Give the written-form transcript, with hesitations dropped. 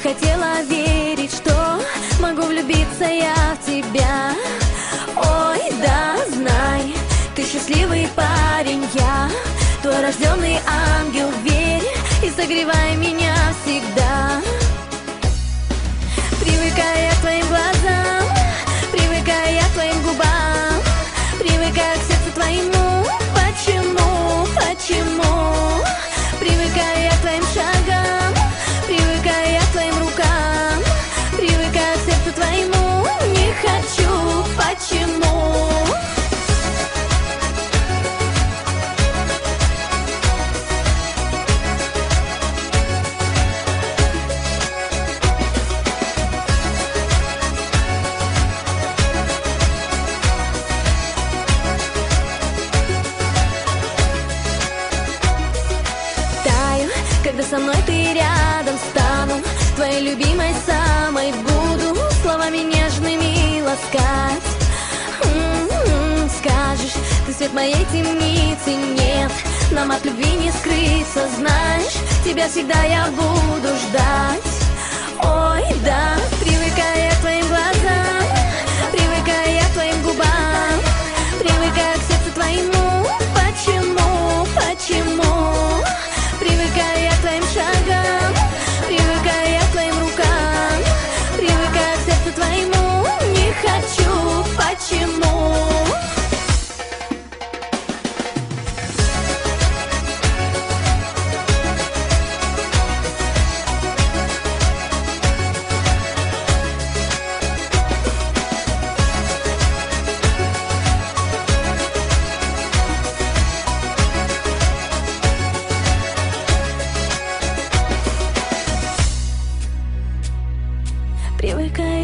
хотела верить, что могу влюбиться я в тебя. Ой, да, знай, ты счастливый парень, я твой рожденный ангел, верь и согревай меня всегда. Привыкая к твоим глазам, привыкая к твоим губам, привыкая к сердцу твоему. Почему, почему? Привыкая к твоим шагам, привыкая к твоим рукам, привыкая к сердцу твоему. Не хочу, почему? Когда со мной ты рядом стану, твоей любимой самой буду, словами нежными ласкать. Скажешь, ты свет моей темницы, нет, нам от любви не скрыться, знаешь, тебя всегда я буду ждать. Ой, да, привыкая к твоим глазам, привыкая к твоим губам, привыкая к сердцу твоему. Почему, почему? Привыкая к твоим шагам, привыкая к твоим рукам, привыкая к сердцу твоему. Не хочу, почему? Привыкай